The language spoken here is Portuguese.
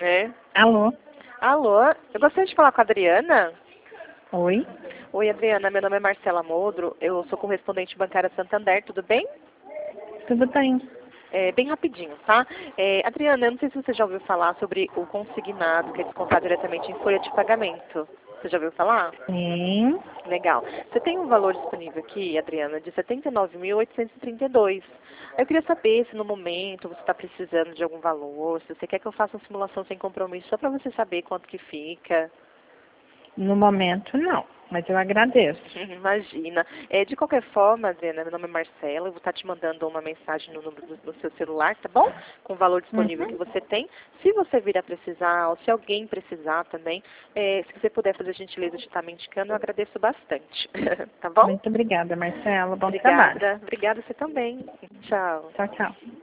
É. Alô? Alô, eu gostaria de falar com a Adriana. Oi? Oi, Adriana, meu nome é Marcela Modro, eu sou correspondente bancária Santander, tudo bem? Tudo bem? Bem rapidinho, tá? Adriana, eu não sei se você já ouviu falar sobre o consignado, que é descontado diretamente em folha de pagamento. Você já ouviu falar? Sim. Legal. Você tem um valor disponível aqui, Adriana, de R$ 79.832. Eu queria saber se no momento você está precisando de algum valor, se você quer que eu faça uma simulação sem compromisso, só para você saber quanto que fica. No momento, não. Mas eu agradeço. Imagina. De qualquer forma, Adriana, meu nome é Marcela, eu vou estar te mandando uma mensagem no número do seu celular, tá bom? Com o valor disponível que Uhum. você tem. Se você vir a precisar, ou se alguém precisar também, se você puder fazer a gentileza de estar me indicando, eu agradeço bastante. Tá bom? Muito obrigada, Marcela. Bom trabalho. Obrigada. Obrigada você também. Tchau. Tchau, tchau.